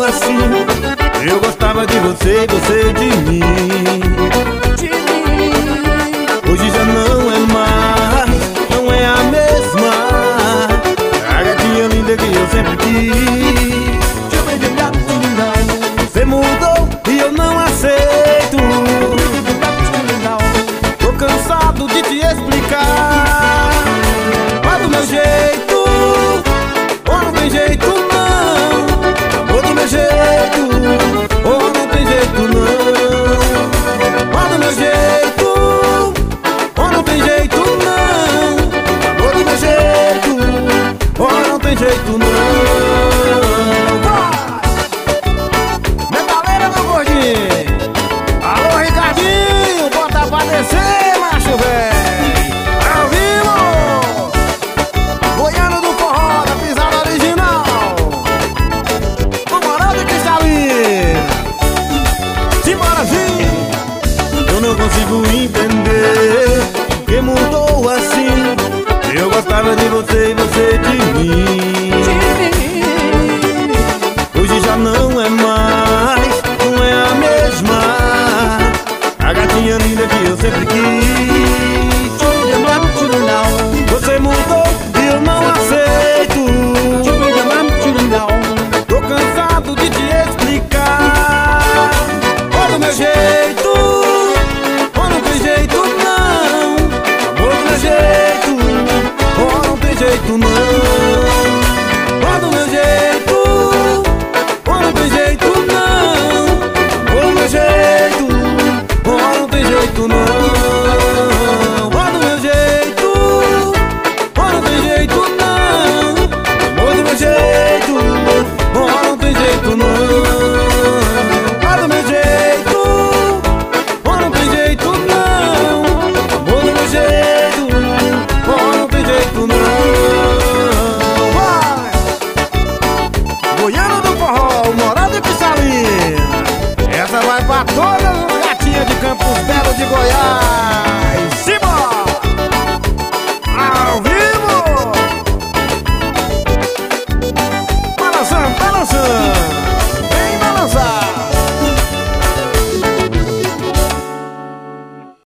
assim. Eu gostava de você e você de mim. Hoje já não é mais, não é a mesma. A gatinha linda que eu sempre quis. Você mudou e eu não aceito. Tô cansado de te explicar. Mas do meu jeito, ou não tem jeito não. Ou do meu jeito, ou não tem jeito não. Mas do meu jeito, ou não tem jeito não. Ou do meu jeito, ou não tem jeito não. Metaleira, meu gordinho. Alô, Ricardinho, bota pra descer, macho velho. Ao vivo, Goiano do forró, da pisada original. Vambora de Cristalino. Simbora, sim. Eu não consigo entender que mudou assim. Eu gostava de você e você de mim. Hoje já não é mais, não é a mesma. A gatinha linda que eu sempre quis. Você mudou e eu não aceito.